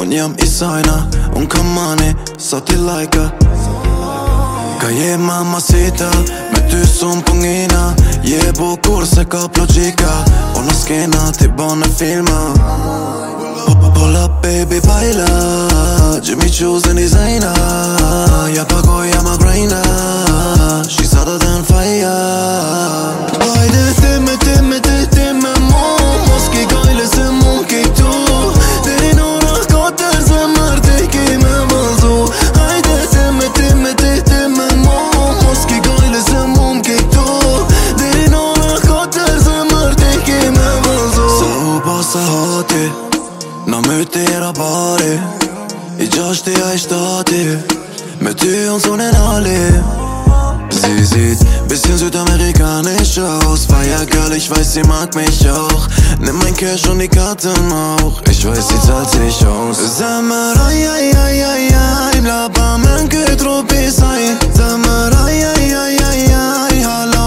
jam i sajna, unë kam mani, sa ti lajka. Ka je mamacita, me ty sun pëngina. Je bukur se ka plogika, po në skena ti bane filma. Pull up baby baila, Jimmy Choo's and designer. Ja pagoj ja ma grejna, she's hotter than fire. Hajde ti me mu, mos ki kajle se mu ki këtu. Deri në ora 4 zemër ti ki me vëllzu. Hajde ti me mu, mos ki kajle se mu ki këtu. Deri në ora 4 zemër ti ki me vëllzu. Sa u pasa hati, na myti rabari, i 6 a i 7, me ty unë zonë nali. Zizit, bisschen südamerikanisch Feier Girl, ich weiß, sie mag mich auch. Nimm mein Cash und die Karten auch. Ich weiß, sie zahlt sich aus. Zemër, ai, bla pa men këtë trupi saj. Zemër, ai, hala